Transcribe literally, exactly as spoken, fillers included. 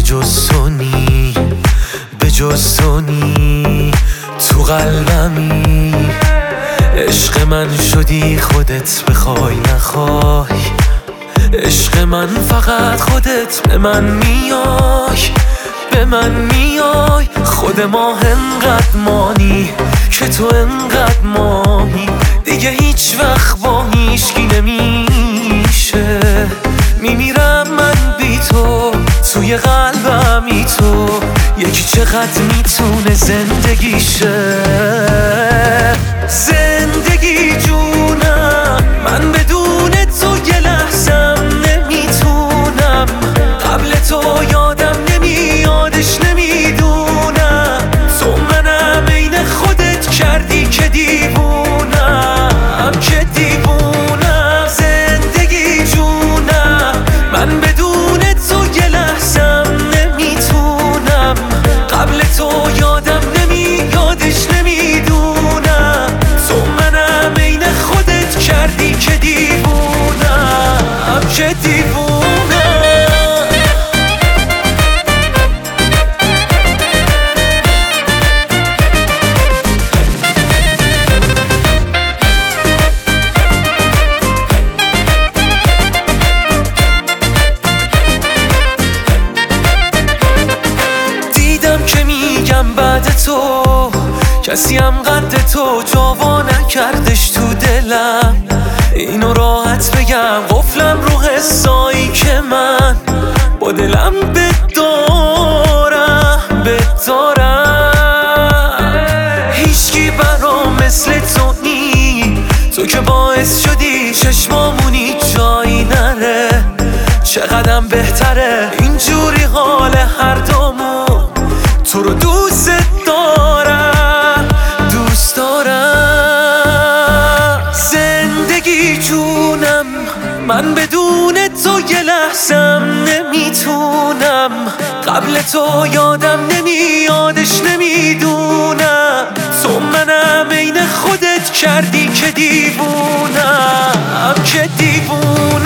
جز تو نی، به جز تو نی، تو قلبمی. عشق من شدی خودت بخوای نخوای، عشق من فقط خودت به من میای، به من میای. خود ما انقدر مانی که تو انقدر مانی، دیگه هیچ وقت با هیچکی نمیشه. میمیرم من بی تو، توی قلبمی تو، یکی چقدر میتونه زندگیشه. زندگی جونم، من بدون تو یه لحظم نمیتونم. قبل تو یادم نمیادش نمیدونم. تو منم عین خودت کردی که دیوونم، که دیوونم. زندگی جونم، من بدون تو یه لحظم نمیتونم. قبل تو یادم نمیادش نمیدونم. تو منم عین خودت کردی که دیوونم، که دیوونم. بعد تو کسی هم قد تو جاوا نکردش تو دلم. اینو راحت بگم قفلم رو حسایی که من با دلم بدارم بدارم. هیچکی برام مثل تو نی، تو که باعث شدی چشمامونی جایی نره. چقدرم بهتره اینجوری حال هر دومون. تو رو دوست دارم، دوست دارم. زندگی جونم، من بدون تو یه لحظم نمیتونم. قبل تو یادم نمیادش نمیدونم. تو منم عین خودت کردی که دیوونم، که دیوونم.